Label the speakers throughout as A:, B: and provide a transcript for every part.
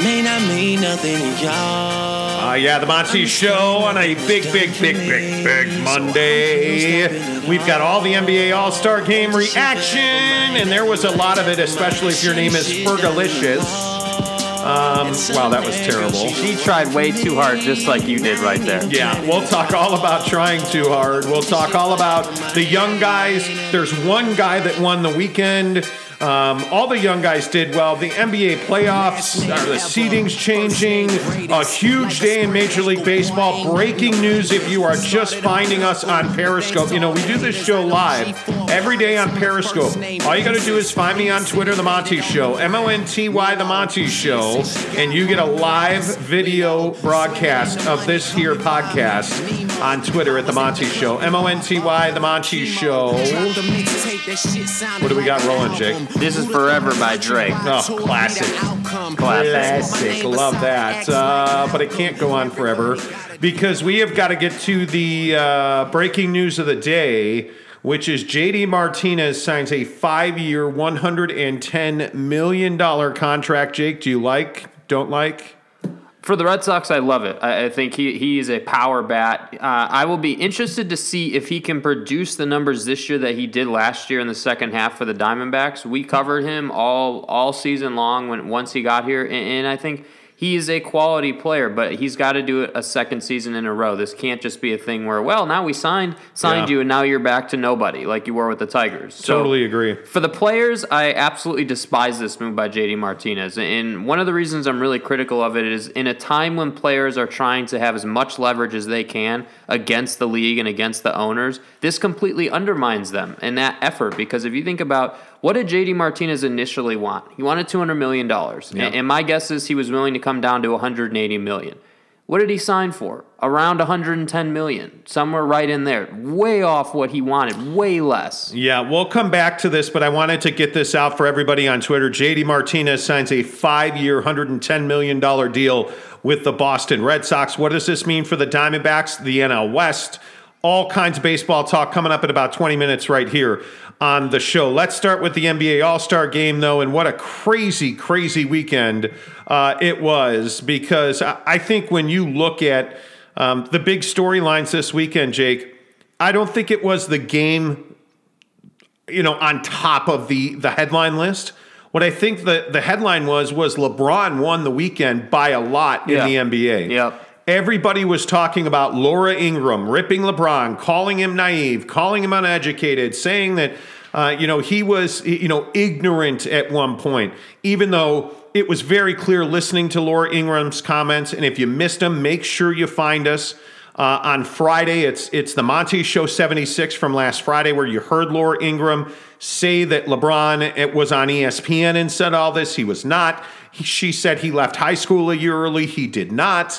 A: may not mean nothing to y'all.
B: Yeah, the Monty Show on a big Monday. We've got all the NBA All-Star Game reaction, and there was a lot of it, especially if your name is Fergalicious. Wow, that was terrible.
C: She tried way too hard, just like you did right there.
B: Yeah, we'll talk all about trying too hard. We'll talk all about the young guys. There's one guy that won the weekend. All the young guys did well. The NBA playoffs, the seeding's changing. A huge day in Major League Baseball. Breaking news if you are just finding us on Periscope. You know, we do this show live every day on Periscope. All you got to do is find me on Twitter, The Monty Show, MONTY, The Monty Show, and you get a live video broadcast of this here podcast on Twitter at The Monty Show, MONTY, The Monty Show. What do we got rolling, Jake?
C: This is Forever by Drake.
B: Oh, classic. Love that. But it can't go on forever because we have got to get to the breaking news of the day, which is JD Martinez signs a 5-year, $110 million contract. Jake, do you like, don't like?
C: For the Red Sox, I love it. I think he is a power bat. I will be interested to see if he can produce the numbers this year that he did last year in the second half for the Diamondbacks. We covered him all season long once he got here, and I think he is a quality player, but he's got to do it a second season in a row. This can't just be a thing where, well, now we signed you, and now you're back to nobody like you were with the Tigers. So
B: totally agree.
C: For the players, I absolutely despise this move by JD Martinez. And one of the reasons I'm really critical of it is in a time when players are trying to have as much leverage as they can against the league and against the owners, this completely undermines them and that effort. Because if you think about what did JD Martinez initially want? He wanted $200 million. Yep. And my guess is he was willing to come down to $180 million. What did he sign for? Around $110 million. Somewhere right in there. Way off what he wanted. Way less.
B: Yeah, we'll come back to this, but I wanted to get this out for everybody on Twitter. JD Martinez signs a 5-year, $110 million deal with the Boston Red Sox. What does this mean for the Diamondbacks, the NL West? All kinds of baseball talk coming up in about 20 minutes right here on the show. Let's start with the NBA All-Star Game, though, and what a crazy, crazy weekend it was, because I think when you look at the big storylines this weekend, Jake, I don't think it was the game, on top of the headline list. What I think the headline was LeBron won the weekend by a lot in the NBA.
C: Yep.
B: Everybody was talking about Laura Ingraham ripping LeBron, calling him naive, calling him uneducated, saying that he was ignorant at one point, even though it was very clear listening to Laura Ingram's comments. And if you missed them, make sure you find us on Friday. It's the Monty Show 76 from last Friday, where you heard Laura Ingraham say that LeBron was on ESPN and said all this. He was not. She said he left high school a year early. He did not.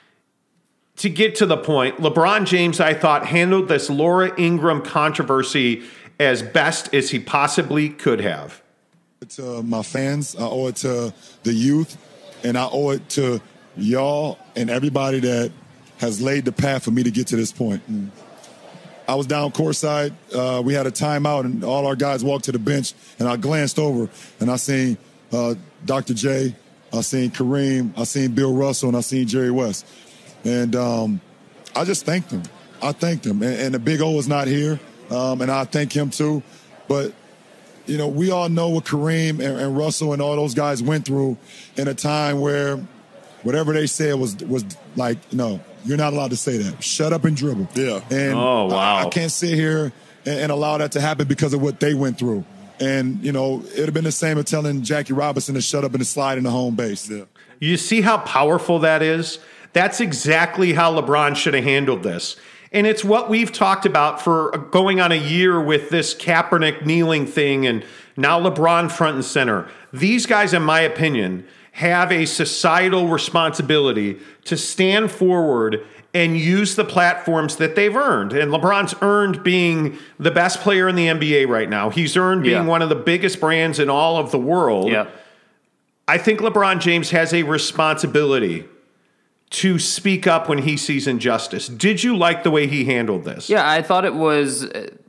B: To get to the point, LeBron James, I thought, handled this Laura Ingraham controversy as best as he possibly could have.
D: To my fans, I owe it to the youth, and I owe it to y'all and everybody that has laid the path for me to get to this point. And I was down courtside. We had a timeout, and all our guys walked to the bench, and I glanced over, and I seen Dr. J, I seen Kareem, I seen Bill Russell, and I seen Jerry West. And I just thanked him. I thanked him. And the Big O is not here, and I thank him too. But, we all know what Kareem and Russell and all those guys went through in a time where whatever they said was like, no, you're not allowed to say that. Shut up and dribble.
E: Yeah.
D: And
B: oh, wow.
D: I can't sit here and allow that to happen because of what they went through. And, it would have been the same as telling Jackie Robinson to shut up and to slide in the home base. Yeah.
B: You see how powerful that is? That's exactly how LeBron should have handled this. And it's what we've talked about for going on a year with this Kaepernick kneeling thing and now LeBron front and center. These guys, in my opinion, have a societal responsibility to stand forward and use the platforms that they've earned. And LeBron's earned being the best player in the NBA right now. He's earned being one of the biggest brands in all of the world.
C: Yeah.
B: I think LeBron James has a responsibility to speak up when he sees injustice. Did you like the way he handled this?
C: Yeah, I thought it was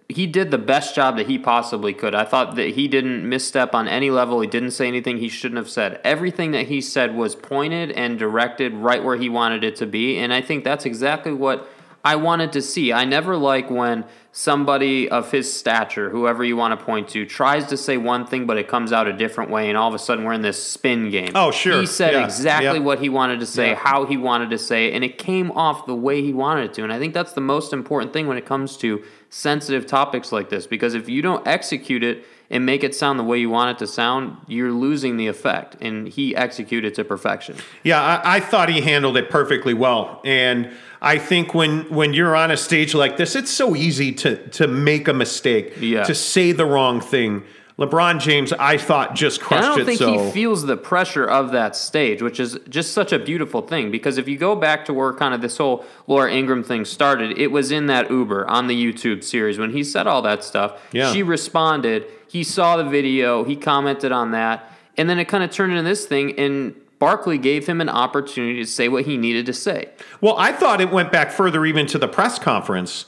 C: he did the best job that he possibly could. I thought that he didn't misstep on any level. He didn't say anything he shouldn't have said. Everything that he said was pointed and directed right where he wanted it to be, and I think that's exactly what I wanted to see. I never like when somebody of his stature, whoever you want to point to, tries to say one thing, but it comes out a different way, and all of a sudden we're in this spin game.
B: Oh, sure.
C: He said exactly what he wanted to say,
B: Yeah.
C: how he wanted to say it, and it came off the way he wanted it to. And I think that's the most important thing when it comes to sensitive topics like this, because if you don't execute it and make it sound the way you want it to sound, you're losing the effect, and he executed to perfection.
B: Yeah, I thought he handled it perfectly well. And I think when you're on a stage like this, it's so easy to make a mistake, to say the wrong thing. LeBron James, I thought, just crushed it.
C: And I don't think he feels the pressure of that stage, which is just such a beautiful thing. Because if you go back to where kind of this whole Laura Ingraham thing started, it was in that Uber on the YouTube series. When he said all that stuff, she responded. He saw the video. He commented on that. And then it kind of turned into this thing, and Barkley gave him an opportunity to say what he needed to say.
B: Well, I thought it went back further even to the press conference.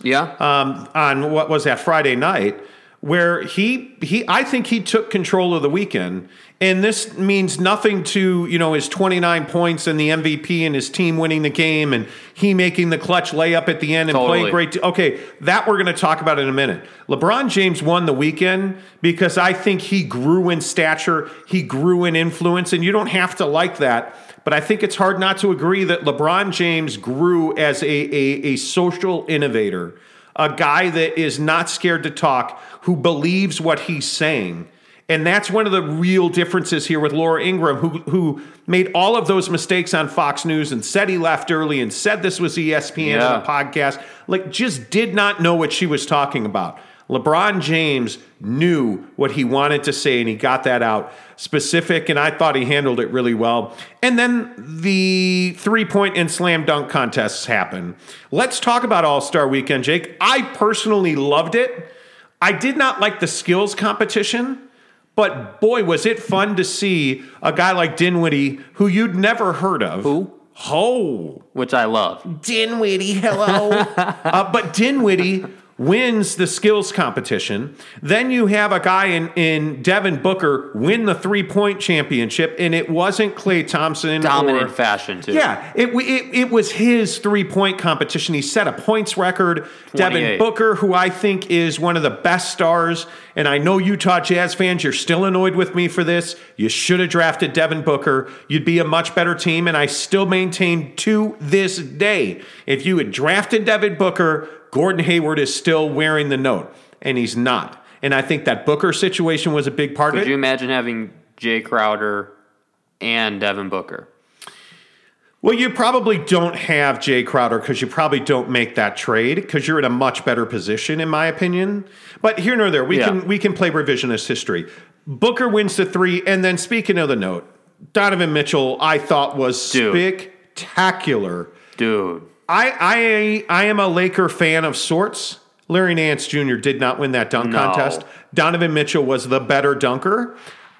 B: On what was that, Friday night, where I think he took control of the weekend. And this means nothing to, his 29 points and the MVP and his team winning the game and he making the clutch layup at the end and playing great. Okay, that we're going to talk about in a minute. LeBron James won the weekend because I think he grew in stature, he grew in influence, and you don't have to like that. But I think it's hard not to agree that LeBron James grew as a social innovator, a guy that is not scared to talk, who believes what he's saying. And that's one of the real differences here with Laura Ingraham, who made all of those mistakes on Fox News and said he left early and said this was ESPN and a podcast, just did not know what she was talking about. LeBron James knew what he wanted to say, and he got that out specific, and I thought he handled it really well. And then the three-point and slam dunk contests happen. Let's talk about All-Star Weekend, Jake. I personally loved it. I did not like the skills competition, but boy, was it fun to see a guy like Dinwiddie, who you'd never heard of.
C: Who? Which I love.
B: Dinwiddie, hello. But Dinwiddie wins the skills competition. Then you have a guy in Devin Booker win the three-point championship, and it wasn't Klay Thompson.
C: Dominant fashion, too.
B: Yeah, it was his three-point competition. He set a points record.
C: 28.
B: Devin Booker, who I think is one of the best stars, and I know Utah Jazz fans, you're still annoyed with me for this. You should have drafted Devin Booker. You'd be a much better team, and I still maintain to this day, if you had drafted Devin Booker, Gordon Hayward is still wearing the note, and he's not. And I think that Booker situation was a big part of it.
C: Could you imagine having Jay Crowder and Devin Booker?
B: Well, you probably don't have Jay Crowder because you probably don't make that trade because you're in a much better position, in my opinion. But here nor there, we can play revisionist history. Booker wins the three, and then speaking of the note, Donovan Mitchell, I thought was spectacular.
C: Dude.
B: I am a Laker fan of sorts. Larry Nance Jr. did not win that dunk contest. Donovan Mitchell was the better dunker.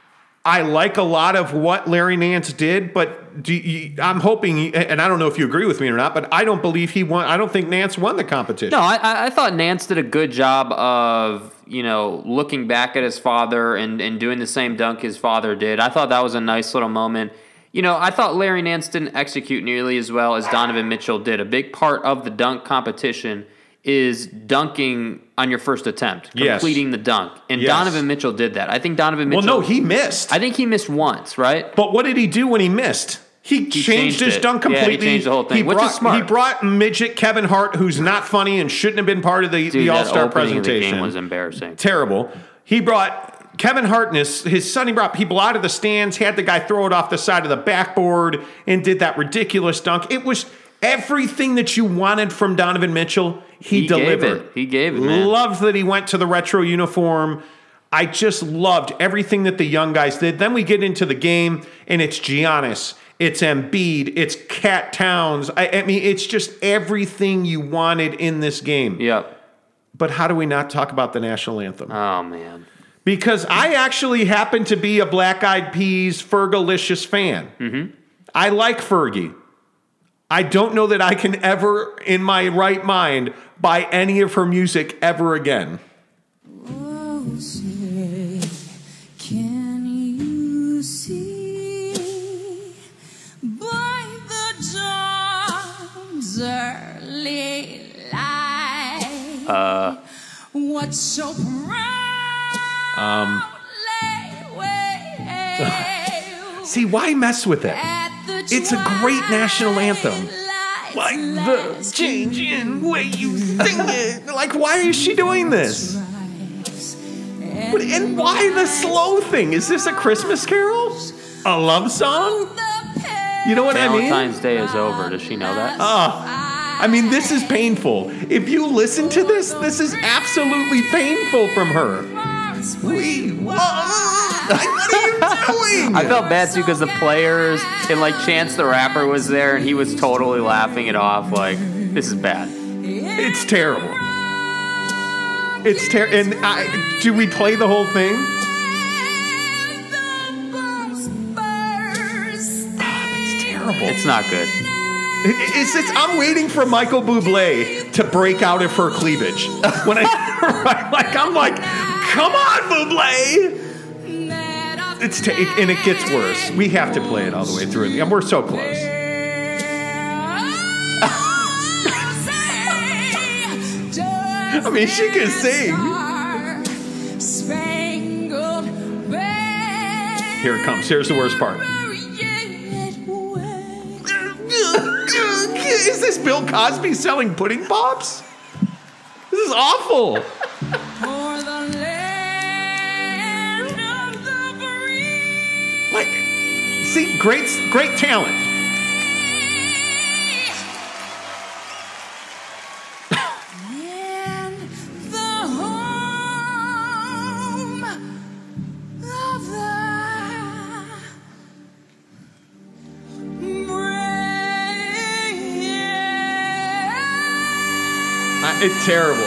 B: I like a lot of what Larry Nance did, but I'm hoping, and I don't know if you agree with me or not, but I don't believe he won. I don't think Nance won the competition.
C: No, I thought Nance did a good job of, looking back at his father and doing the same dunk his father did. I thought that was a nice little moment. I thought Larry Nance didn't execute nearly as well as Donovan Mitchell did. A big part of the dunk competition is dunking on your first attempt, completing the dunk. And Donovan Mitchell did that. I think Donovan Mitchell...
B: Well, no, he missed.
C: I think he missed once, right?
B: But what did he do when he missed? He changed his dunk completely.
C: Yeah, he changed the whole thing, which is smart.
B: He brought midget Kevin Hart, who's not funny and shouldn't have been part of the All-Star presentation.
C: The game was embarrassing.
B: Terrible. He brought... Kevin Hart and his son, he brought people out of the stands, had the guy throw it off the side of the backboard, and did that ridiculous dunk. It was everything that you wanted from Donovan Mitchell, he delivered.
C: He gave it, man.
B: Loved that he went to the retro uniform. I just loved everything that the young guys did. Then we get into the game, and it's Giannis, it's Embiid, it's Cat Towns. I mean, it's just everything you wanted in this game.
C: Yep.
B: But how do we not talk about the national anthem?
C: Oh, man.
B: Because I actually happen to be a Black Eyed Peas Fergalicious fan.
C: Mm-hmm.
B: I like Fergie. I don't know that I can ever, in my right mind, buy any of her music ever again.
A: What so
B: See, why mess with it? It's a great national anthem. Like the changing way you sing it. Like, why is she doing this? And why the slow thing? Is this a Christmas carol? A love song? You know what I mean?
C: Valentine's Day is over. Does she know that?
B: I mean, this is painful. If you listen to this is absolutely painful from her. What are you doing?
C: I felt bad too because the players and like Chance the Rapper was there and he was totally laughing it off. Like, this is bad.
B: It's terrible. It's terrible. And do we play the whole thing? It's terrible.
C: It's not good.
B: I'm waiting for Michael Bublé to break out of her cleavage. When I'm like, come on, Bublé! And it gets worse. We have to play it all the way through. And we're so close. I mean, she can sing. Here it comes. Here's the worst part. Is this Bill Cosby selling pudding pops? This is awful. Like, see, great talent. It's terrible.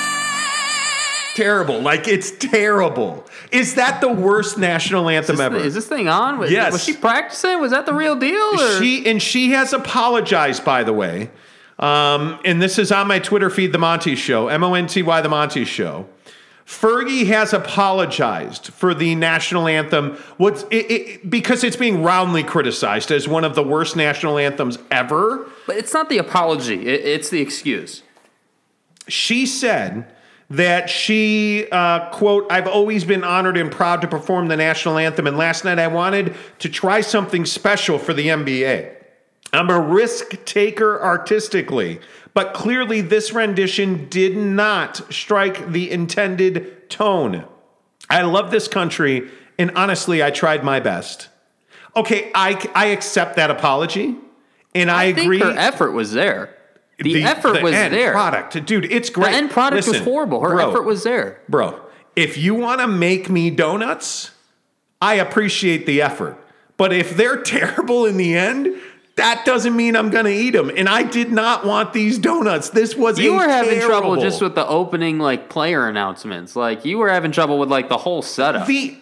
B: Terrible. Like, it's terrible. Is that the worst national anthem ever?
C: Is this thing on?
B: Yes.
C: Was she practicing? Was that the real deal? Or?
B: She has apologized, by the way. And this is on my Twitter feed, The Monty Show, Monty, The Monty Show. Fergie has apologized for the national anthem because it's being roundly criticized as one of the worst national anthems ever.
C: But it's not the apology. It's the excuse.
B: She said that she, quote, "I've always been honored and proud to perform the national anthem, and last night I wanted to try something special for the NBA. I'm a risk taker artistically, but clearly this rendition did not strike the intended tone. I love this country, and honestly, I tried my best." Okay, I accept that apology, and I agree.
C: I think her effort was there. The effort was
B: end
C: there.
B: Product, dude, it's great.
C: The end product was horrible. Her effort was there.
B: Bro, if you want to make me donuts, I appreciate the effort. But if they're terrible in the end, that doesn't mean I'm going to eat them. And I did not want these donuts. This was
C: You were having trouble just with the opening like player announcements. Like you were having trouble with like the whole setup.
B: The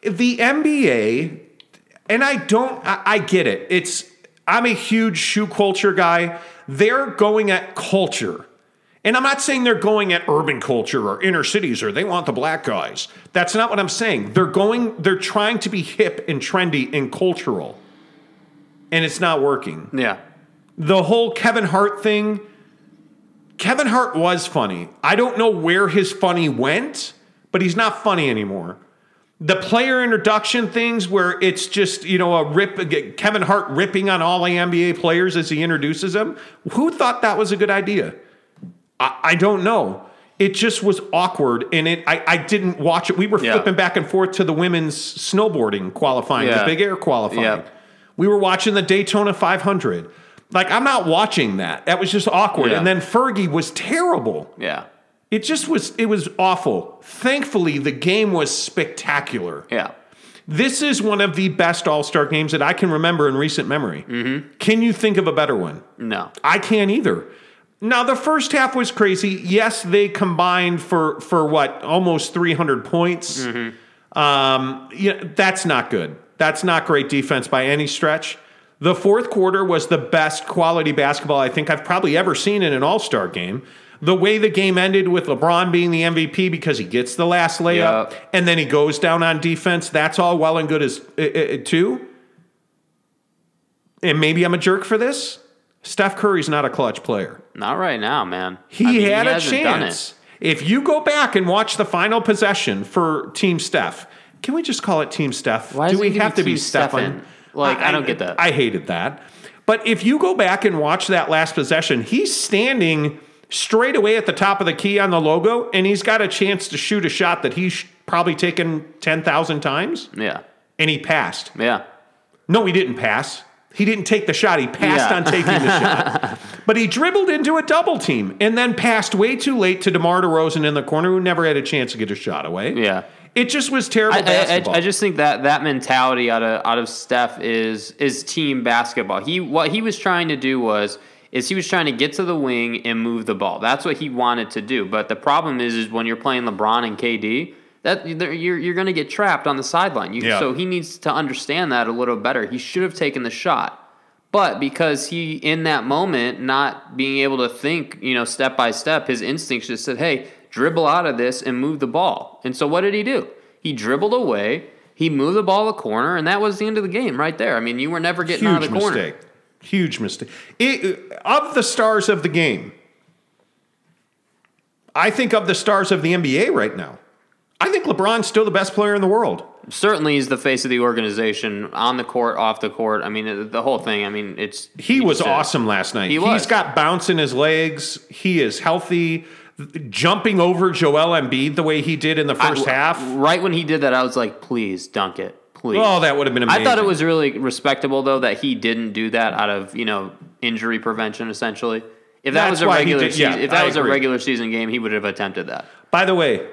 B: NBA, and I get it. I'm a huge shoe culture guy. They're going at culture. And I'm not saying they're going at urban culture or inner cities or they want the black guys. That's not what I'm saying. They're trying to be hip and trendy and cultural. And it's not working.
C: Yeah.
B: The whole Kevin Hart thing, Kevin Hart was funny. I don't know where his funny went, but he's not funny anymore. The player introduction things where it's just, Kevin Hart ripping on all the NBA players as he introduces them. Who thought that was a good idea? I don't know. It just was awkward, and I didn't watch it. We were flipping back and forth to the women's snowboarding qualifying, the Big Air qualifying.
C: Yeah.
B: We were watching the Daytona 500. Like, I'm not watching that. That was just awkward.
C: Yeah.
B: And then Fergie was terrible.
C: Yeah.
B: It was awful. Thankfully, the game was spectacular.
C: Yeah.
B: This is one of the best All-Star games that I can remember in recent memory. Mm-hmm. Can you think of a better one?
C: No.
B: I can't either. Now, the first half was crazy. Yes, they combined for what, almost 300 points. Mm-hmm. That's not good. That's not great defense by any stretch. The fourth quarter was the best quality basketball I think I've probably ever seen in an All-Star game. The way the game ended with LeBron being the MVP because he gets the last layup and then he goes down on defense, that's all well and good as too. And maybe I'm a jerk for this. Steph Curry's not a clutch player.
C: Not right now, man.
B: He had a chance. If you go back and watch the final possession for Team Steph, can we just call it Team Steph?
C: Why
B: Do
C: does
B: we
C: it give
B: have
C: you
B: to be
C: Team
B: Stephen?
C: Like, I don't get that.
B: I hated that. But if you go back and watch that last possession, he's standing straight away at the top of the key on the logo, and he's got a chance to shoot a shot that he's probably taken 10,000 times.
C: Yeah.
B: And he passed.
C: Yeah.
B: No, he didn't pass. He didn't take the shot. He passed on taking the shot. But he dribbled into a double team and then passed way too late to DeMar DeRozan in the corner, who never had a chance to get a shot away.
C: Yeah.
B: It just was terrible basketball.
C: I just think that mentality out of Steph is team basketball. What he was trying to do is he was trying to get to the wing and move the ball. That's what he wanted to do. But the problem is when you're playing LeBron and KD, that you're going to get trapped on the sideline. So he needs to understand that a little better. He should have taken the shot. But because he, in that moment, not being able to think, step by step, his instincts just said, hey, dribble out of this and move the ball. And so what did he do? He dribbled away, he moved the ball a corner, and that was the end of the game right there. I mean, you were never getting out of the corner.
B: Huge mistake. Of the stars of the game, I think of the stars of the NBA right now, I think LeBron's still the best player in the world.
C: Certainly he's the face of the organization, on the court, off the court. I mean, the whole thing. I mean,
B: He was awesome last night. He's got bounce in his legs. He is healthy. Jumping over Joel Embiid the way he did in the first half.
C: Right when he did that, I was like, please dunk it. Please.
B: Oh, that would have been amazing.
C: I thought it was really respectable, though, that he didn't do that out of, injury prevention, essentially. If that was a regular season game, he would have attempted that.
B: By the way,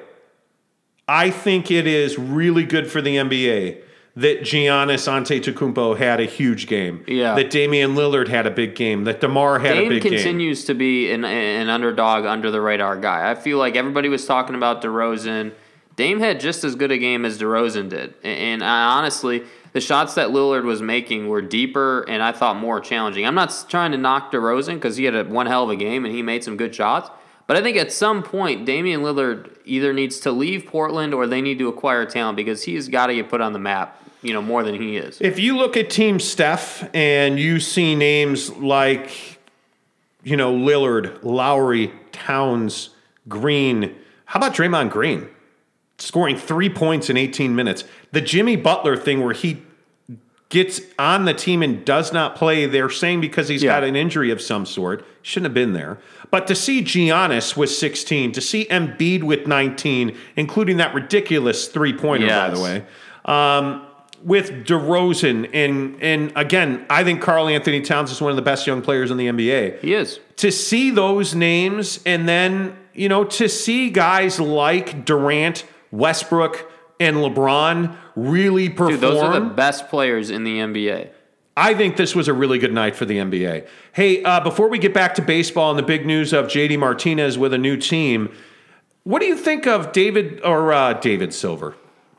B: I think it is really good for the NBA that Giannis Antetokounmpo had a huge game.
C: Yeah.
B: That Damian Lillard had a big game. That DeMar had a big game.
C: Dame continues to be an underdog, under the radar guy. I feel like everybody was talking about DeRozan. Dame had just as good a game as DeRozan did. And honestly, the shots that Lillard was making were deeper and I thought more challenging. I'm not trying to knock DeRozan because he had one hell of a game and he made some good shots. But I think at some point, Damian Lillard either needs to leave Portland or they need to acquire talent because he's got to get put on the map, more than he is.
B: If you look at Team Steph and you see names like, Lillard, Lowry, Towns, Green, how about Draymond Green? Scoring 3 points in 18 minutes. The Jimmy Butler thing where he gets on the team and does not play, they're saying because he's got an injury of some sort. Shouldn't have been there. But to see Giannis with 16, to see Embiid with 19, including that ridiculous three-pointer, by the way, with DeRozan, and again, I think Karl Anthony Towns is one of the best young players in the NBA.
C: He is.
B: To see those names and then, to see guys like Durant, Westbrook, and LeBron really perform.
C: Dude, those are the best players in the NBA.
B: I think this was a really good night for the NBA. Hey, before we get back to baseball and the big news of JD Martinez with a new team, what do you think of David Silver?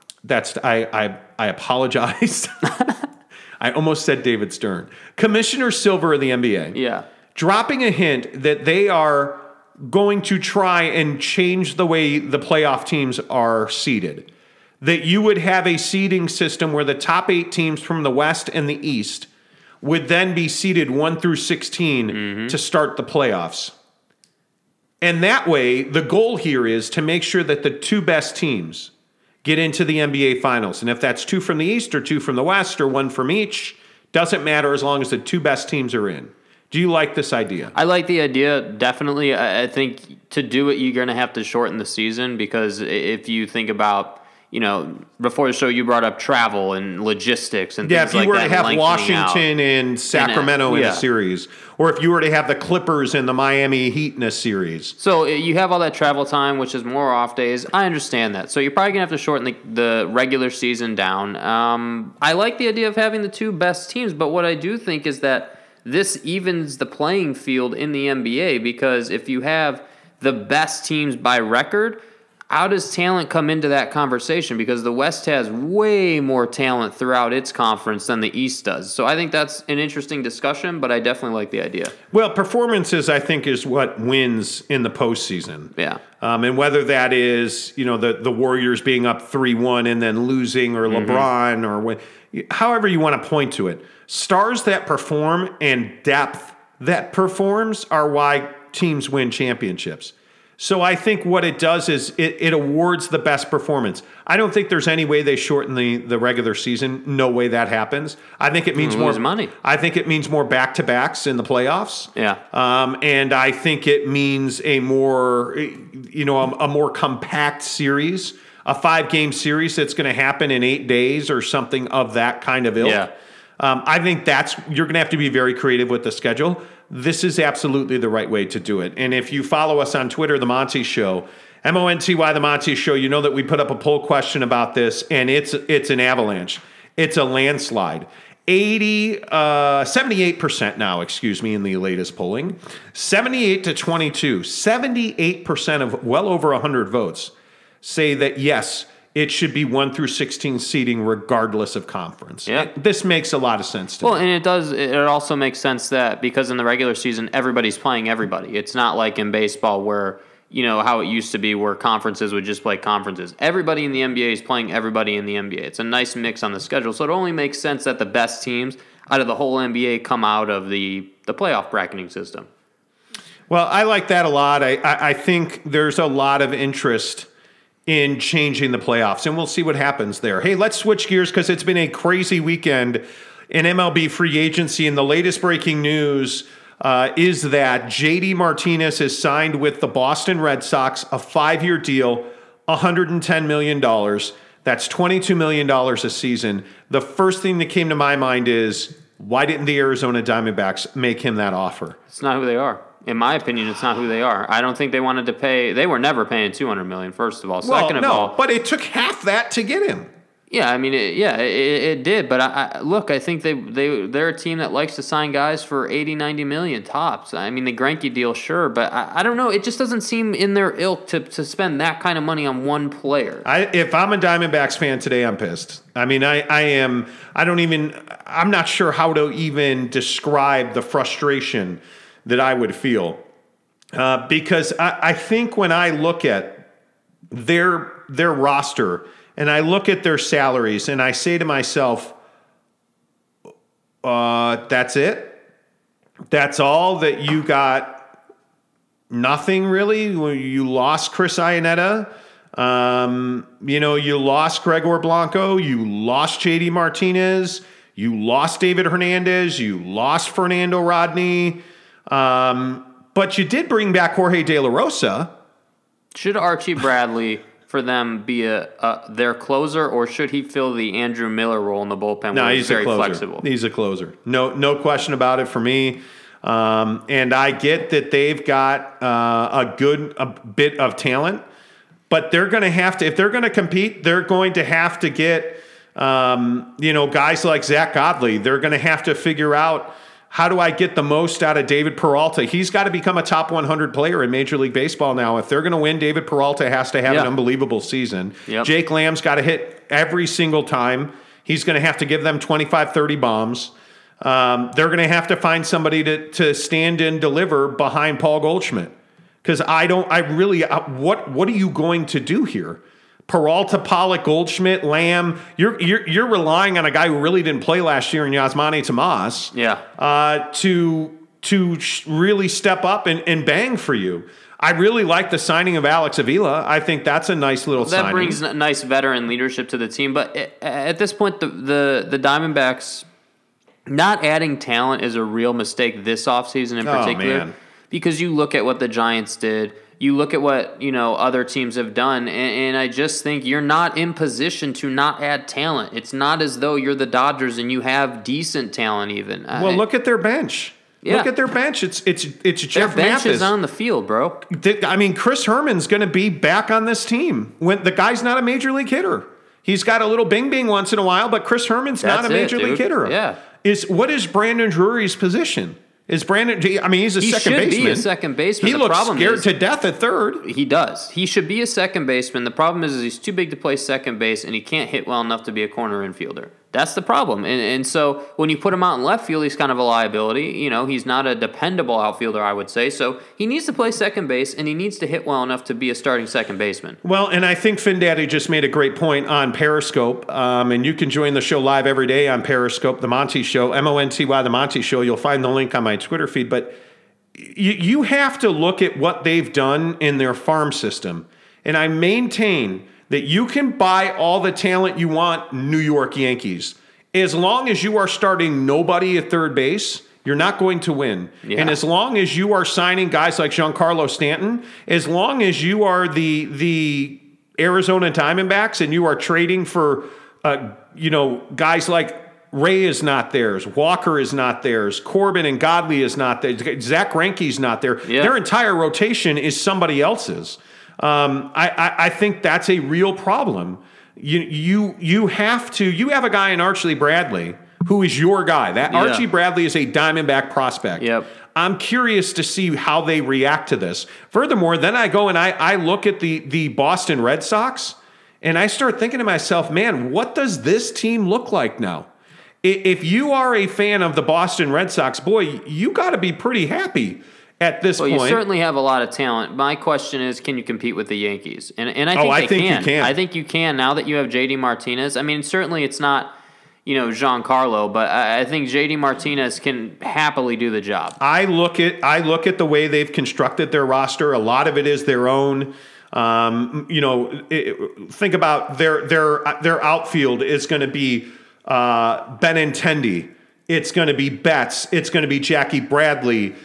B: I apologize. I almost said David Stern. Commissioner Silver of the NBA.
C: Yeah.
B: Dropping a hint that they are going to try and change the way the playoff teams are seeded. That you would have a seeding system where the top 8 teams from the West and the East would then be seeded 1 through 16 to start the playoffs. And that way, the goal here is to make sure that the 2 best teams get into the NBA Finals. And if that's 2 from the East or 2 from the West or 1 from each, doesn't matter as long as the 2 best teams are in. Do you like this idea?
C: I like the idea, definitely. I think to do it, you're going to have to shorten the season because if you think about, before the show you brought up travel and logistics and things like that. Yeah, if you were
B: to have Washington and Sacramento in a series, or if you were to have the Clippers and the Miami Heat in a series.
C: So you have all that travel time, which is more off days. I understand that. So you're probably going to have to shorten the regular season down. I like the idea of having the 2 best teams, but what I do think is that this evens the playing field in the NBA because if you have the best teams by record, how does talent come into that conversation? Because the West has way more talent throughout its conference than the East does. So I think that's an interesting discussion, but I definitely like the idea.
B: Well, performances, I think, is what wins in the postseason.
C: Yeah.
B: And whether that is, the Warriors being up 3-1 and then losing, or LeBron, or however you want to point to it. Stars that perform and depth that performs are why teams win championships. So I think what it does is it awards the best performance. I don't think there's any way they shorten the regular season. No way that happens. I think it means more
C: money.
B: I think it means more back-to-backs in the playoffs.
C: Yeah.
B: And I think it means a more compact series, a 5-game series that's going to happen in 8 days or something of that kind of ilk.
C: Yeah.
B: I think you're going to have to be very creative with the schedule. This is absolutely the right way to do it. And if you follow us on Twitter, The Monty Show, MONTY, The Monty Show, you know that we put up a poll question about this, and it's an avalanche. It's a landslide. 78% now, in the latest polling. 78 to 22. 78% of well over 100 votes say that, yes, it should be 1 through 16 seeding regardless of conference.
C: Yeah.
B: This makes a lot of sense to me.
C: Well, and it also makes sense that because in the regular season, everybody's playing everybody. It's not like in baseball where, how it used to be where conferences would just play conferences. Everybody in the NBA is playing everybody in the NBA. It's a nice mix on the schedule. So it only makes sense that the best teams out of the whole NBA come out of the playoff bracketing system.
B: Well, I like that a lot. I think there's a lot of interest in changing the playoffs, and we'll see what happens there. Hey, let's switch gears because it's been a crazy weekend in MLB free agency, and the latest breaking news is that JD Martinez has signed with the Boston Red Sox a 5-year deal, $110 million. That's $22 million a season. The first thing that came to my mind is, why didn't the Arizona Diamondbacks make him that offer?
C: It's not who they are. In my opinion, it's not who they are. I don't think they wanted to pay. They were never paying $200 million, first of all. Second of all,
B: but it took half that to get him.
C: Yeah, I mean, it did. But I think they're a team that likes to sign guys for 80, 90 million tops. I mean, the Greinke deal, sure, but I don't know. It just doesn't seem in their ilk to spend that kind of money on one player.
B: If I'm a Diamondbacks fan today, I'm pissed. I mean, I'm not sure how to even describe the frustration that I would feel. Because I think when I look at their roster and I look at their salaries and I say to myself, that's it? That's all that you got? Nothing really? You lost Chris Iannetta. You lost Gregor Blanco. You lost JD Martinez. You lost David Hernandez. You lost Fernando Rodney. But you did bring back Jorge De La Rosa. Should
C: Archie Bradley, for them, be their closer, or should he fill the Andrew Miller role in the bullpen?
B: No, he's
C: very
B: a closer.
C: Flexible.
B: He's a closer. No question about it for me. And I get that they've got a bit of talent, but they're going to have to, if they're going to compete, they're going to have to get guys like Zach Godley. They're going to have to figure out, how do I get the most out of David Peralta? He's got to become a top 100 player in Major League Baseball now. If they're going to win, David Peralta has to have an unbelievable season.
C: Yep.
B: Jake Lamb's got to hit every single time. He's going to have to give them 25, 30 bombs. They're going to have to find somebody to stand and deliver behind Paul Goldschmidt. Because what are you going to do here? Peralta, Pollock, Goldschmidt, Lamb. You're relying on a guy who really didn't play last year in Yasmani Tomas.
C: Yeah.
B: To really step up and bang for you. I really like the signing of Alex Avila. I think that's a nice little signing.
C: That brings nice veteran leadership to the team. But at this point, the Diamondbacks not adding talent is a real mistake this offseason in particular.
B: Man.
C: Because you look at what the Giants did. You look at what other teams have done, and I just think you're not in position to not add talent. It's not as though you're the Dodgers and you have decent talent even.
B: Well, look at their bench.
C: Yeah.
B: Look at their bench. It's Jeff
C: Their bench
B: Mathis.
C: is on the field, bro.
B: I mean, Chris Herman's going to be back on this team. When the guy's not a major league hitter. He's got a little bing-bing once in a while, but Chris Herman's not a major league hitter.
C: Yeah.
B: What is Brandon Drury's position? Is Brandon? I mean, he's a second baseman.
C: He should be a second baseman.
B: He looks scared to death at third.
C: He does. He should be a second baseman. The problem is he's too big to play second base, and he can't hit well enough to be a corner infielder. That's the problem. And so when you put him out in left field, he's kind of a liability. He's not a dependable outfielder, I would say. So he needs to play second base, and he needs to hit well enough to be a starting second baseman.
B: Well, and I think FinDaddy just made a great point on Periscope. And you can join the show live every day on Periscope, The Monty Show, MONTY, The Monty Show. You'll find the link on my Twitter feed. But you have to look at what they've done in their farm system. And I maintain that you can buy all the talent you want, New York Yankees. As long as you are starting nobody at third base, you're not going to win. Yeah. And as long as you are signing guys like Giancarlo Stanton, as long as you are the Arizona Diamondbacks and you are trading for guys like Ray is not theirs, Walker is not theirs, Corbin and Godley is not there, Zach Greinke's not there. Yeah. Their entire rotation is somebody else's. I think that's a real problem. You have a guy in Archie Bradley who is your guy. Archie Bradley is a Diamondback prospect.
C: Yep.
B: I'm curious to see how they react to this. Furthermore, then I go and I look at the Boston Red Sox and I start thinking to myself, man, what does this team look like now? If you are a fan of the Boston Red Sox, boy, you got to be pretty happy at this point.
C: You certainly have a lot of talent. My question is, can you compete with the Yankees? And
B: I think you can.
C: I think you can now that you have JD Martinez. I mean, certainly it's not, Giancarlo, but I think JD Martinez can happily do the job.
B: I look at the way they've constructed their roster. A lot of it is their own. Think about their outfield is going to be Benintendi. It's going to be Betts. It's going to be Jackie Bradley.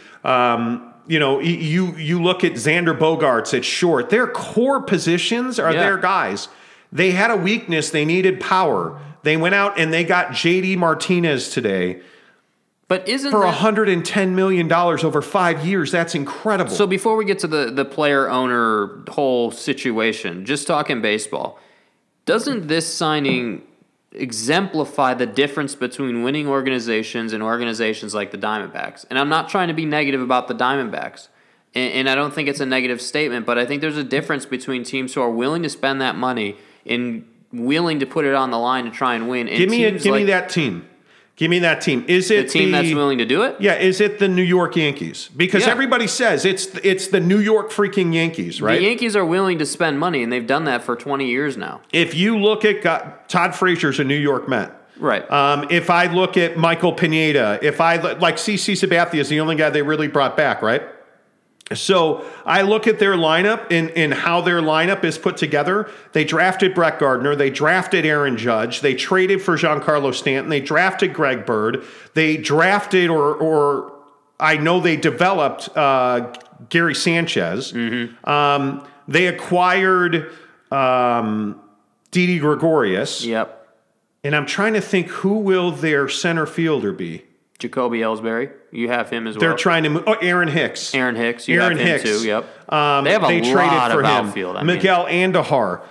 B: You look at Xander Bogaerts at short. Their core positions are their guys. They had a weakness. They needed power. They went out and they got JD Martinez today.
C: But isn't
B: for $110 million over 5 years? That's incredible.
C: So before we get to the player-owner whole situation, just talking baseball, doesn't this signing exemplify the difference between winning organizations and organizations like the Diamondbacks? And I'm not trying to be negative about the Diamondbacks, and I don't think it's a negative statement, but I think there's a difference between teams who are willing to spend that money and willing to put it on the line to try and win. And
B: give me that team. Give me that team. Is it
C: the team that's willing to do it?
B: Yeah. Is it the New York Yankees? Because everybody says it's the New York freaking Yankees, right?
C: The Yankees are willing to spend money, and they've done that for 20 years now.
B: If you look at Todd Frazier's a New York Met.
C: Right.
B: If I look at Michael Pineda, like CC Sabathia is the only guy they really brought back, right? So I look at their lineup and how their lineup is put together. They drafted Brett Gardner. They drafted Aaron Judge. They traded for Giancarlo Stanton. They drafted Greg Bird. They drafted or I know they developed Gary Sanchez. Mm-hmm. They acquired Didi Gregorius.
C: Yep.
B: And I'm trying to think, who will their center fielder be?
C: Jacoby Ellsbury. You have him as well.
B: They're trying to move. Oh, Aaron Hicks.
C: You have him too. Yep.
B: They have a lot of outfield. Miguel Andujar.